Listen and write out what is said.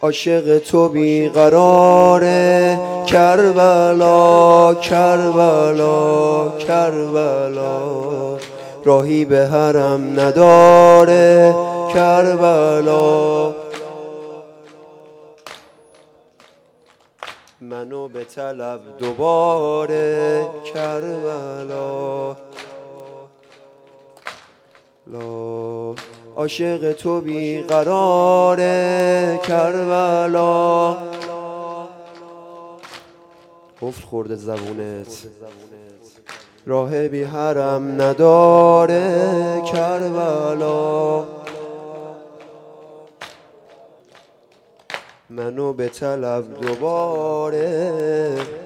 عاشق تو بیقراره کربلا کربلا کربلا، راهی به حرم نداره کربلا. منو به طلب دوباره کربلا. عاشق تو بیقراره کربلا. قفل خورده زبونت، راه بی حرم نداره کربلا. منو به طلب دوباره